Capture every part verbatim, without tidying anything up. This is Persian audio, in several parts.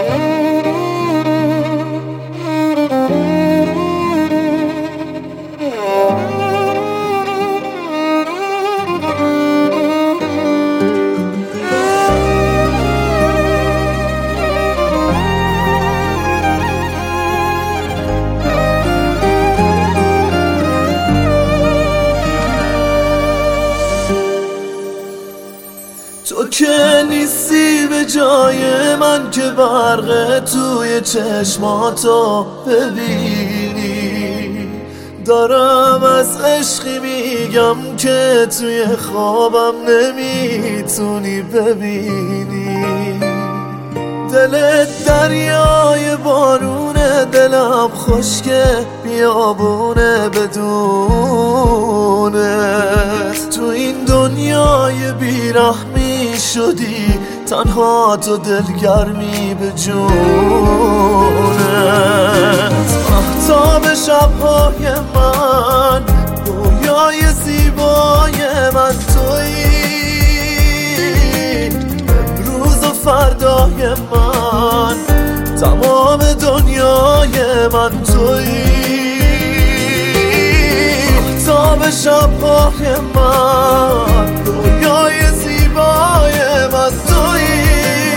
تو که نیستی به جای من که برق توی چشماتو ببینی. دارم از عشقی میگم که توی خوابم نمیتونی ببینی. دلت دریای بارونه، دلم خشکه بیابونه بدونه. تو این دنیای بیرحمی شدی تنها تو دلگرمی به جونت. مهتاب شبهای من، رویای زیبای من تویی. امروز و فردای من، تمام دنیای من تویی. مهتاب شبهای من، رویای زیبای من تویی.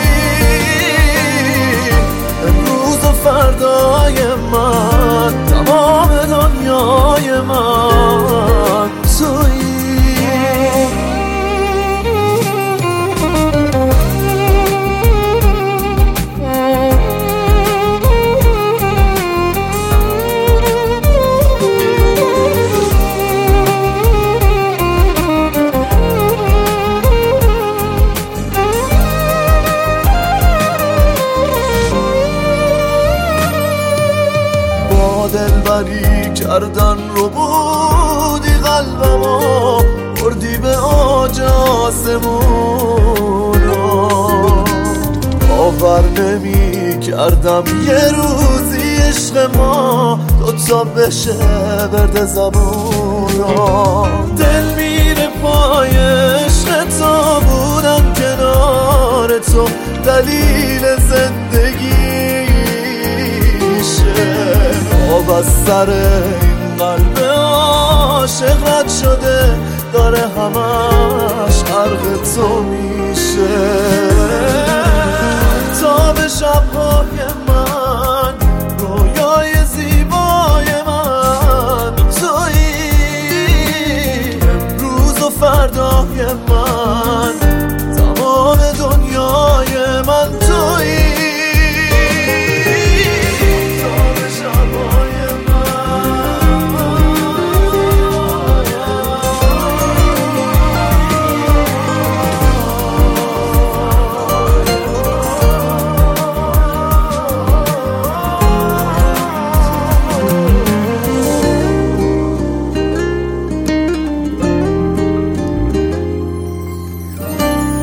امروز و فردای من، تمام دنیای من تویی. دلبری کردن رو بودی قلبمو، بردی به اوج آسمونا. باور نمی کردم یه روزی عشق ما دوتا بشه برد زبونا. دل میره پای عشق تو، بودم کنار تو دلیل زندگیشه. آب از سر این قلب عاشق رد شده، داره همش غرق تو میشه. تا به شبهای من، رویای زیبای من تویی. امروز و فردای من، تمام دنیای من تویی.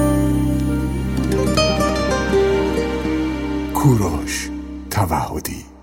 کوروش توحدی.